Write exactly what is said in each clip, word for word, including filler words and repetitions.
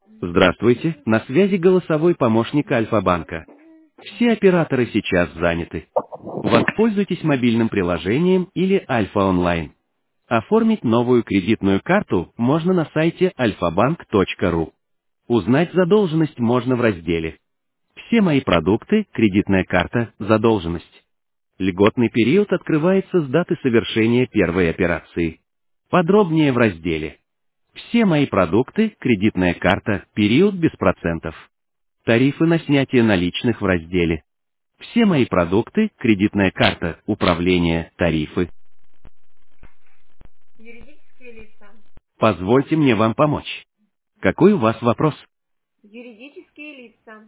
Здравствуйте, на связи голосовой помощник Альфа-банка. Все операторы сейчас заняты. Воспользуйтесь мобильным приложением или Альфа онлайн. Оформить новую кредитную карту можно на сайте альфа-банк точка ру. Узнать задолженность можно в разделе «Все мои продукты, кредитная карта, задолженность». Льготный период открывается с даты совершения первой операции. Подробнее в разделе «Все мои продукты, кредитная карта, период без процентов». Тарифы на снятие наличных в разделе «Все мои продукты, кредитная карта, управление, тарифы». Юридические лица. Позвольте мне вам помочь. Какой у вас вопрос? Юридические лица.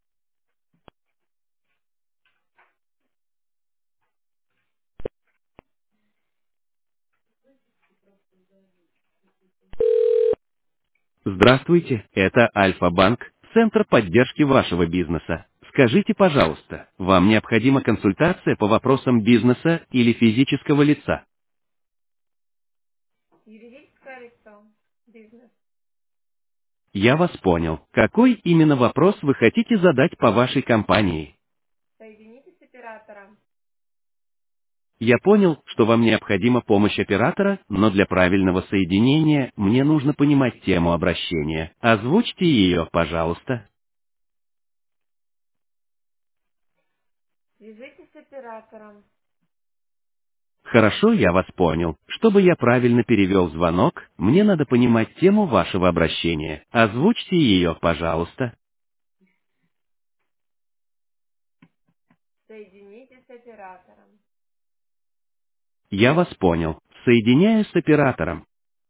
Здравствуйте, это Альфа-банк, центр поддержки вашего бизнеса. Скажите, пожалуйста, вам необходима консультация по вопросам бизнеса или физического лица? Юридическое лицо. Бизнес. Я вас понял. Какой именно вопрос вы хотите задать по вашей компании? Соедините с оператором. Я понял, что вам необходима помощь оператора, но для правильного соединения мне нужно понимать тему обращения. Озвучьте ее, пожалуйста. Свяжитесь с оператором. Хорошо, я вас понял. Чтобы я правильно перевел звонок, мне надо понимать тему вашего обращения. Озвучьте ее, пожалуйста. Соедините с оператором. Я вас понял. Соединяю с оператором.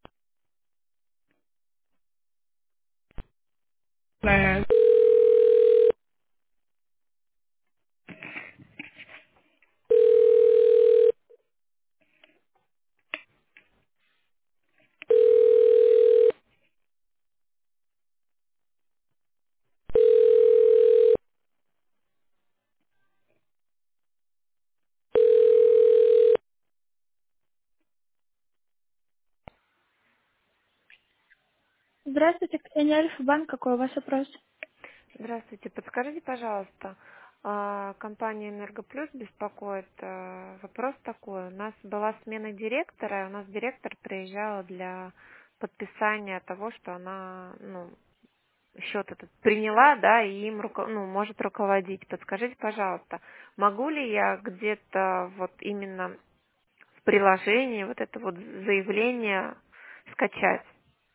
Здравствуйте, Ксения Альфа-банк. Какой у вас вопрос? Здравствуйте. Подскажите, пожалуйста, а, компания «Энергоплюс» беспокоит. а, Вопрос такой. У нас была смена директора, и у нас директор приезжала для подписания того, что она, ну, счет этот приняла, да, и им руко- ну, может руководить. Подскажите, пожалуйста, могу ли я где-то вот именно в приложении вот это вот заявление скачать?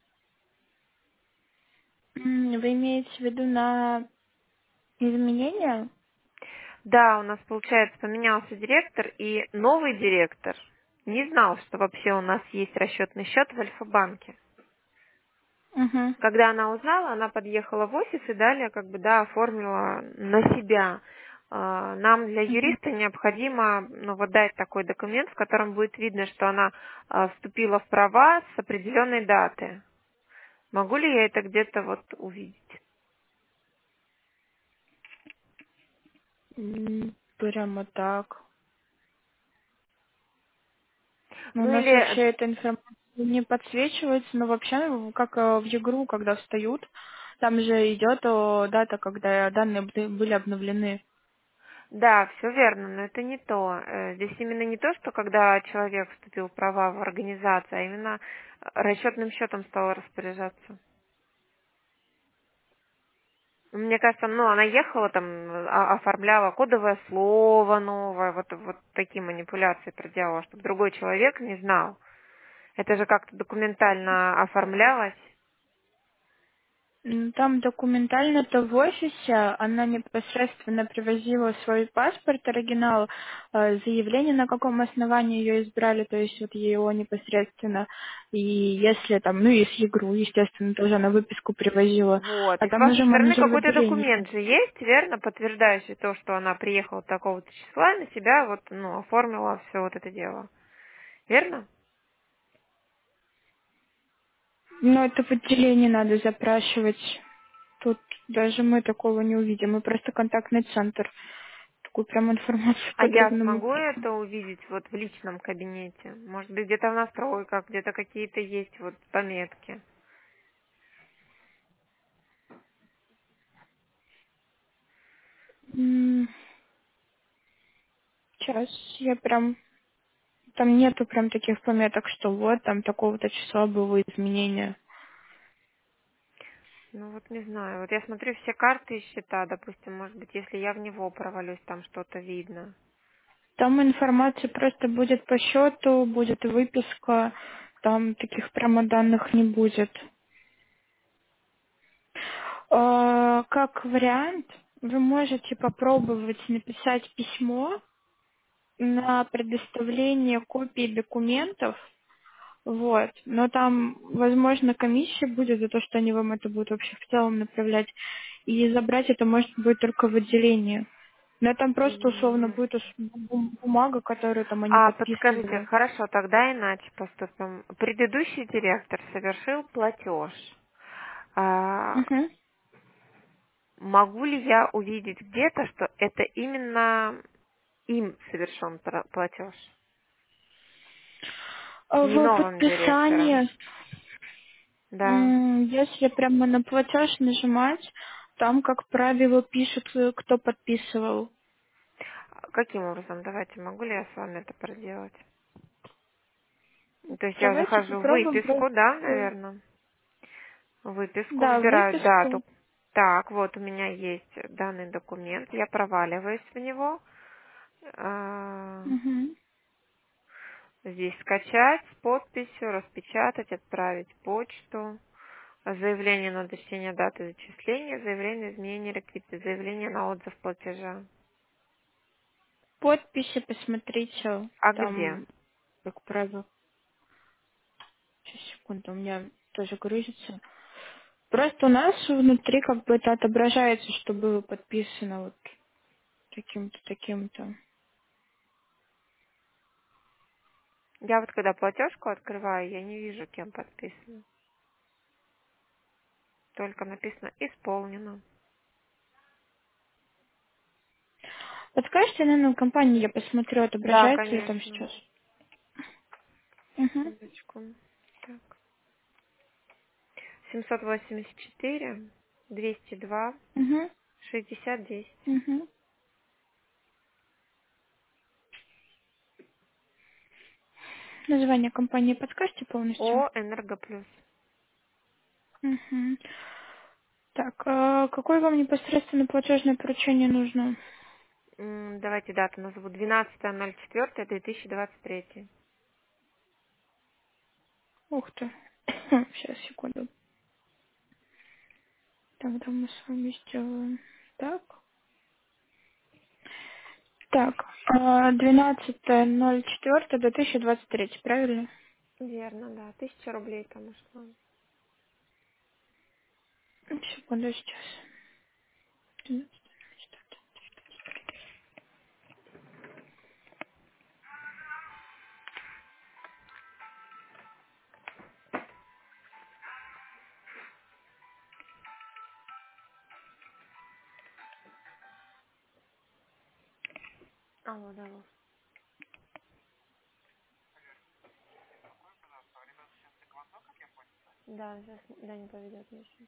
М, Вы имеете в виду на изменения? Да, у нас, получается, поменялся директор, и новый директор не знал, что вообще у нас есть расчетный счет в Альфа-банке. Угу. Когда она узнала, она подъехала в офис и далее как бы, да, оформила на себя. А, Нам для Угу. юриста необходимо, ну, вот дать такой документ, в котором будет видно, что она а, вступила в права с определенной даты. Могу ли я это где-то вот увидеть? М, Прямо так. Ну, у Ну нас вообще или, эта информация не подсвечивается, но вообще, ну, как э, в ЕГРУ, когда встают, там же идет о, дата, когда данные были были обновлены. да, все верно, но это не то. Э, Здесь именно не то, что когда человек вступил в права в организацию, а именно э, расчетным счетом стал распоряжаться. Мне кажется, ну, она ехала там, а- оформляла кодовое слово новое, вот, вот такие манипуляции проделала, чтобы другой человек не знал. Это же как-то документально оформлялось. М, Там документально-то в офисе она непосредственно привозила свой паспорт, оригинал, э, заявление, на каком основании ее избрали, то есть вот его непосредственно. И если там, ну и с ЕГРУ, естественно, тоже она выписку привозила. Вот. А И с там вашей уже стороны менеджер в какой-то отделении. документ же есть, верно, подтверждающий то, что она приехала такого-то числа и на себя вот, ну, оформила все вот это дело. Верно? Но это в отделении надо запрашивать. Тут даже мы такого не увидим. Мы просто контактный центр. Такую прям информацию А я подробную. смогу это увидеть вот в личном кабинете? Может быть, где-то в настройках, где-то какие-то есть вот пометки. Сейчас я прям... Там нету прям таких пометок, что вот там такого-то числа было изменение. Ну вот не знаю. Вот я смотрю все карты и счета, допустим, может быть, если я в него провалюсь, там что-то видно. Там информация просто будет по счету, будет выписка, там таких прямо данных не будет. Э, Как вариант, вы можете попробовать написать письмо на предоставление копий документов, вот, но там, возможно, комиссия будет за то, что они вам это будут вообще в целом направлять, и забрать это может будет только в отделении. Но там просто условно Мгм. будет ус- бум- бумага, которую там они А подскажите, подписывали. хорошо, тогда иначе поступим. Предыдущий директор совершил платеж. А, Мгм. могу ли я увидеть где-то, что это именно им совершен пра- платеж? А Не В новым директором. подписании, Да. м, если прямо на платеж нажимать, там, как правило, пишут, э, кто подписывал. Каким образом? Давайте, могу ли я с вами это проделать? Ну, то есть я Давайте захожу в попробуем выписку, да, просто... наверное? Выписку, Да, выбираю дату. выписку. Так, вот у меня есть данный документ, я проваливаюсь в него. А, Мгм. Здесь скачать с подписью, распечатать, отправить почту. Заявление на уточнение даты зачисления, заявление на изменение реквизита, заявление на отзыв платежа. Подписи посмотрите, А где? там, как правило, сейчас, секунду, у меня тоже грузится. Просто у нас внутри как бы это отображается, что было подписано вот таким-то, таким-то. Я вот когда платежку открываю, я не вижу, кем подписано. Только написано «исполнено». Подскажите, наверное, компании я посмотрю, Да, отображается ли там конечно. сейчас. Угу. Секундочку. Так. семьсот восемьдесят четыре, двести два, Угу. шестьдесят десять. Угу. Название компании подскажете полностью? О, Энергоплюс. Угу. Так, а какое вам непосредственно платежное поручение нужно? М, Давайте дату назову. двенадцатое ноль четвёртое две тысячи двадцать третий. Ух ты. Сейчас, секунду. Тогда мы с вами сделаем так. Так, а, двенадцатое ноль четвёртое две тысячи двадцать третий, правильно? Верно, да. Тысяча рублей там ушло. Секунду, сейчас. двенадцатое ноль четвёртое. Алло, да, Вов. Да, сейчас да не поведет ничего.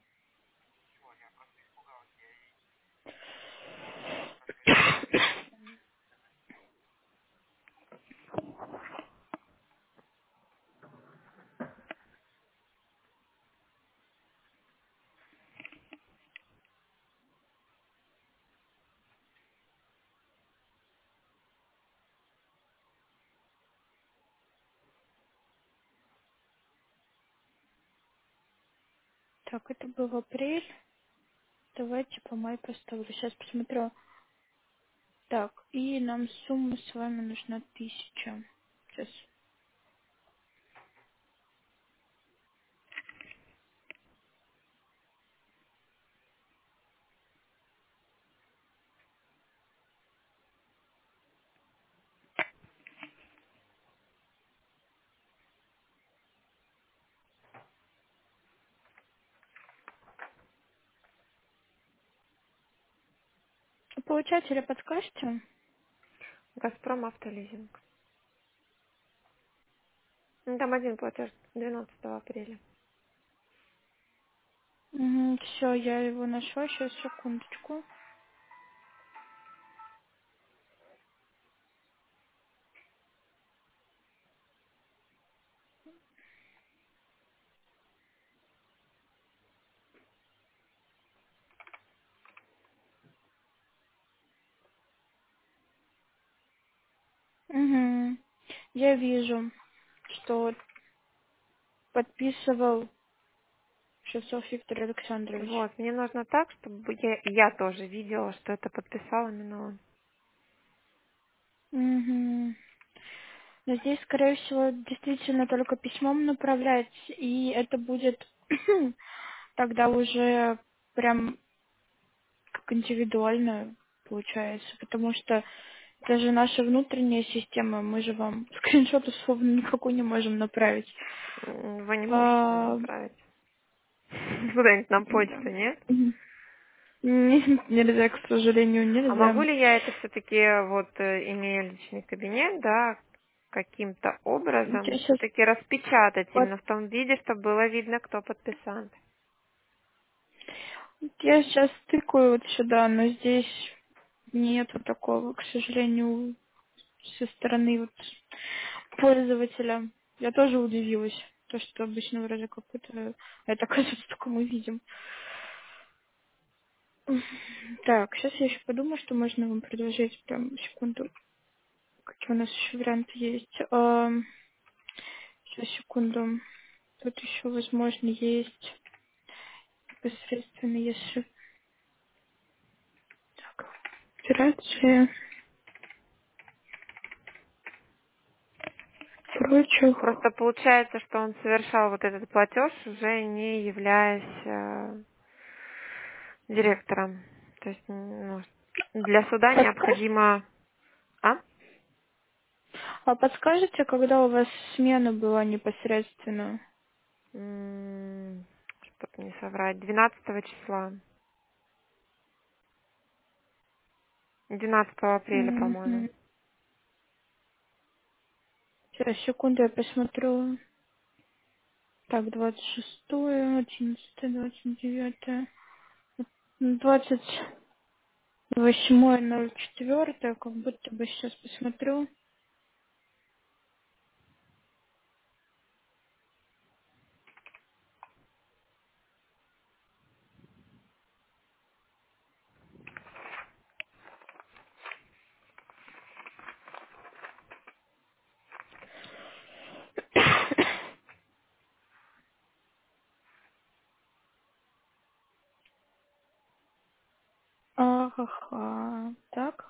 Так, это был апрель. Давайте по май поставлю. Сейчас посмотрю. Так, и нам сумма с вами нужна тысяча. Сейчас. Получателя подскажете? Газпром автолизинг. Ну, там один платеж двенадцатого апреля. Все, я его нашла. Сейчас, секундочку. Угу. Я вижу, что подписывал Шевцов Виктор Александрович. Вот, мне нужно так, чтобы я, я тоже видела, что это подписал именно он. Угу. Но здесь, скорее всего, действительно только письмом направлять, и это будет тогда уже прям как индивидуально получается, потому что это же наша внутренняя система, мы же вам скриншот условно никакой не можем направить. М, Вы не можете мне А, направить куда-нибудь на почту, нет? м, нет, нельзя, к сожалению, А могу нельзя. ли я это все-таки, вот, э, имея личный кабинет, да, каким-то Я образом сейчас, все-таки распечатать именно в том виде, чтобы было видно, кто подписант? я сейчас тыкаю вот сюда, но здесь нету такого, к сожалению, со стороны вот пользователя. Я тоже удивилась, то, что обычно вроде как это, это оказывается только мы видим. Так, сейчас я еще подумаю, что можно вам предложить. Прям секунду. Какие у нас еще варианты есть? Ам, Сейчас, секунду. Тут еще, возможно, есть непосредственно, если... Так, операция прочих. Просто получается, что он совершал вот этот платеж, уже не являясь э, директором. То есть, ну, для суда Подскажете, необходимо... А? а подскажете, когда у вас смена была непосредственно? М, Чтобы не соврать, двенадцатого числа. двенадцатого апреля, по-моему. Мгм. Сейчас, секунду, я посмотрю. Так, двадцать шестое, одиннадцатое, двадцать девятое, двадцать восьмое ноль четвёртое, как будто бы сейчас посмотрю. Ага, так.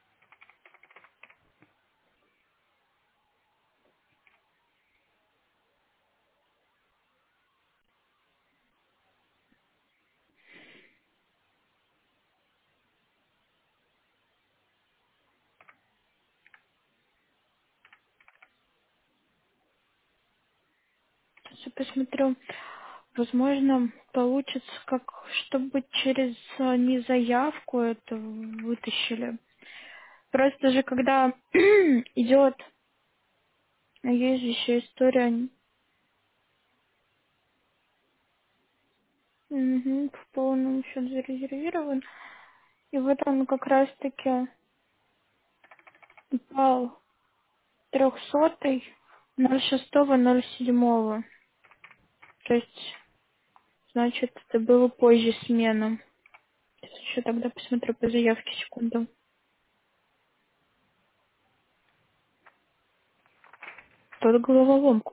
Сейчас я посмотрю. Возможно, получится, как чтобы через а, не заявку это вытащили. Просто же, когда идет, есть же еще история, мгм, в полном счет зарезервирован. И вот он как раз-таки упал трехсотый, ноль шестого, ноль седьмого. То есть, значит, это было позже смены. Сейчас еще тогда посмотрю по заявке, секунду. Тут головоломку.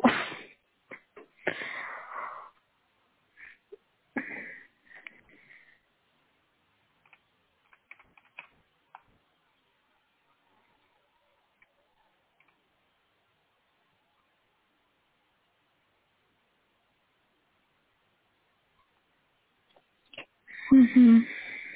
Мгм.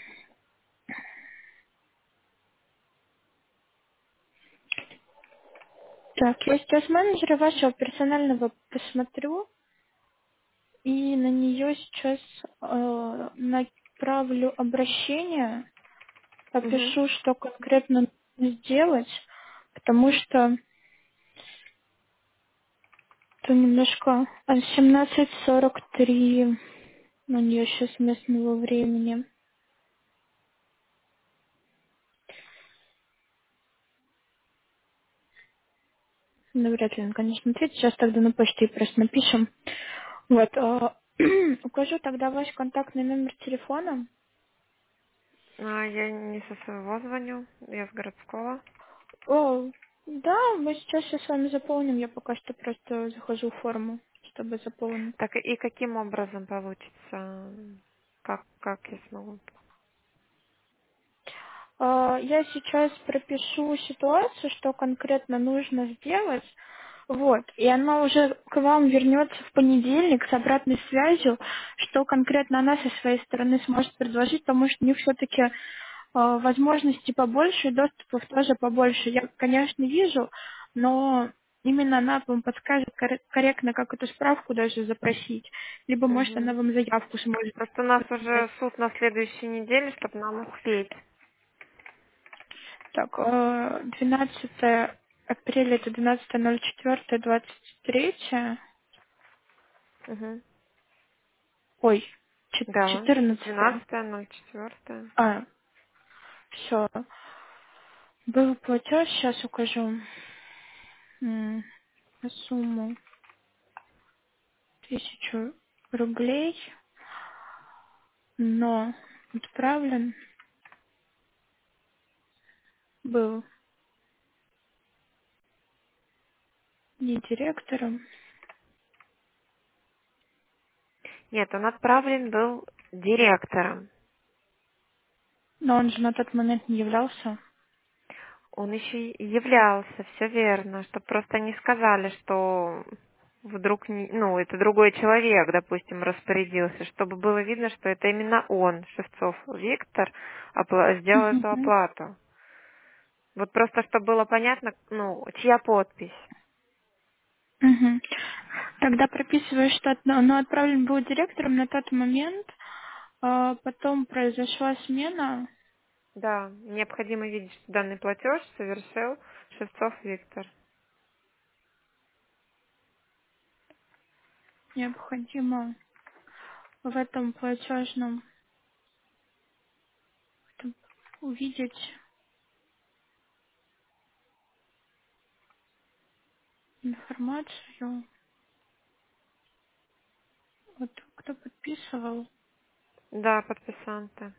Так, я сейчас менеджера вашего персонального посмотрю, и на нее сейчас э, направлю обращение, Мгм. опишу, что конкретно нужно сделать, потому что это немножко а, семнадцать сорок три у нее сейчас местного времени. Ну, вряд ли он, конечно, ответит. Сейчас тогда на почте просто напишем. Вот. а, Укажу тогда ваш контактный номер телефона. А, я не со своего звоню, я с городского. О, Да, мы сейчас все с вами заполним. Я пока что просто захожу в форму, чтобы заполнить. Так и каким образом получится? Как, как я смогу? А, Я сейчас пропишу ситуацию, что конкретно нужно сделать. Вот. И она уже к вам вернется в понедельник с обратной связью, что конкретно она со своей стороны сможет предложить, потому что у них все-таки возможностей побольше и доступов тоже побольше. Я, конечно, вижу, но именно она вам подскажет корре- корректно, как эту справку даже запросить. Либо, может, она Угу. вам заявку сможет Просто у нас подписать. уже суд на следующей неделе, чтобы нам успеть. Так, э, двенадцатое апреля, это двенадцатое ноль четыре двадцать три. Угу. Ой, чет- Да, четырнадцатое. двенадцатое ноль четыре. А, все. Был платеж, сейчас укажу. М, На сумму тысячу рублей, но отправлен был не директором, Нет, он отправлен был директором. но он же на тот момент не являлся. Он еще и являлся, все верно, чтобы просто не сказали, что вдруг, не- ну, это другой человек, допустим, распорядился, чтобы было видно, что это именно он, Шевцов Виктор, опла- сделал эту Мгм. оплату. Вот просто, чтобы было понятно, ну, чья подпись. Мгм. Тогда прописываю, что от- ну, отправлен был директором на тот момент, а потом произошла смена, Да, необходимо видеть, что данный платеж совершил Шевцов Виктор. необходимо в этом платежном этом увидеть информацию, вот кто подписывал, Да, подписанты.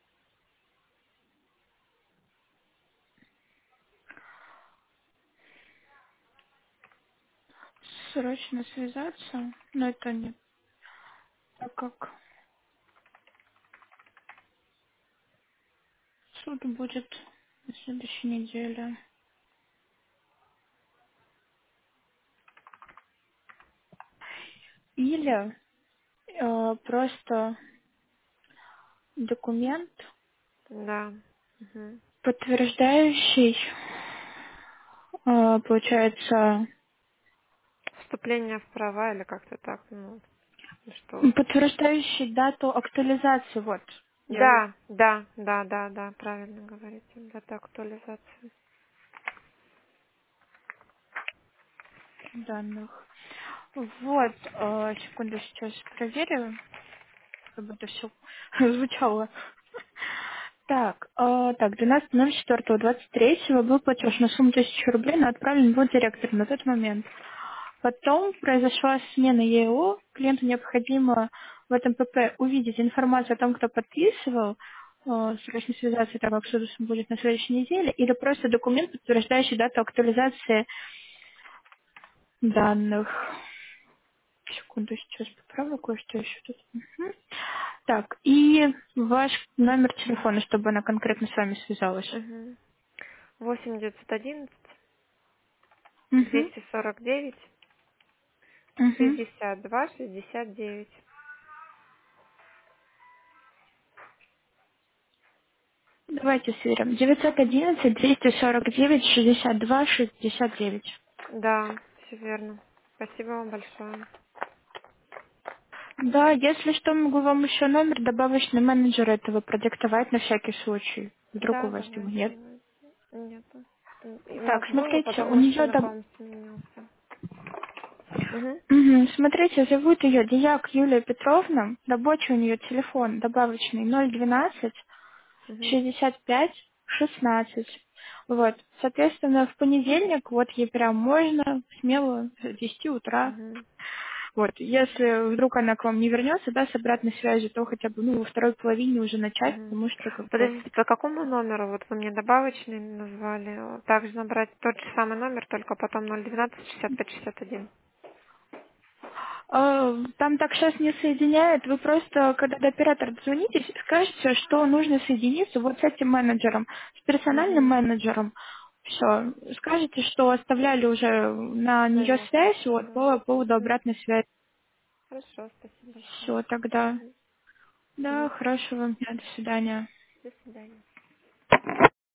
срочно связаться, но это не так как суд будет на следующей неделе. Или э, просто документ, Да. Мгм. подтверждающий, э, получается, Вступление в права или как-то так, ну, что. подтверждающий дату актуализации, вот, я Да, да, да, да, да, правильно говорите. Дата актуализации. данных. Вот, э, секунду, сейчас проверю, чтобы это все звучало. Так, э, так, двенадцатое ноль четыре двадцать третьего был платеж на сумму тысячи рублей, но отправлен был директор на тот момент. Потом произошла смена ЕО, клиенту необходимо в этом ПП увидеть информацию о том, кто подписывал, э, срочно связаться, так как суд будет на следующей неделе, или просто документ, подтверждающий дату актуализации данных. Секунду, сейчас поправлю кое-что еще тут. Мгм. Так, и ваш номер телефона, чтобы она конкретно с вами связалась. Угу. восемь девятьсот одиннадцать Угу. двести сорок девять Угу. шестьдесят два шестьдесят девять. Давайте сверим. девятьсот одиннадцать двести сорок девять шестьдесят два шестьдесят девять. Да, все верно. Спасибо вам большое. Да, если что, могу вам еще номер добавочный менеджера этого продиктовать на всякий случай. Вдруг у Да, вас его давайте, нет. давайте. Нету. И у Так, нас был, но смотрите, потом у нее мужчина, там... по-моему, сменился. Угу. Мгм, смотрите, зовут ее Дияк Юлия Петровна. Рабочий у нее телефон добавочный ноль двенадцать Угу. шестьдесят пять шестнадцать. Вот. Соответственно, в понедельник вот ей прям можно смело с десяти утра. Угу. Вот, если вдруг она к вам не вернется, да, с обратной связью, то хотя бы, ну, во второй половине уже начать, Мгм. потому что, как бы, Подождите, по какому номеру? Вот вы мне добавочный назвали. Также набрать тот же самый номер, только потом ноль двенадцать шестьдесят пять шестьдесят один. э, там так сейчас не соединяет, вы просто, когда до оператора дозвонитесь, скажете, что нужно соединиться вот с этим менеджером, с персональным Угу. менеджером. Все, скажете, что оставляли уже на нее Понятно. связь, вот, Ага. по поводу Угу. обратной связи. Хорошо, спасибо большое. Все, тогда. Угу. Да, Угу. хорошего вам дня, до свидания. До свидания.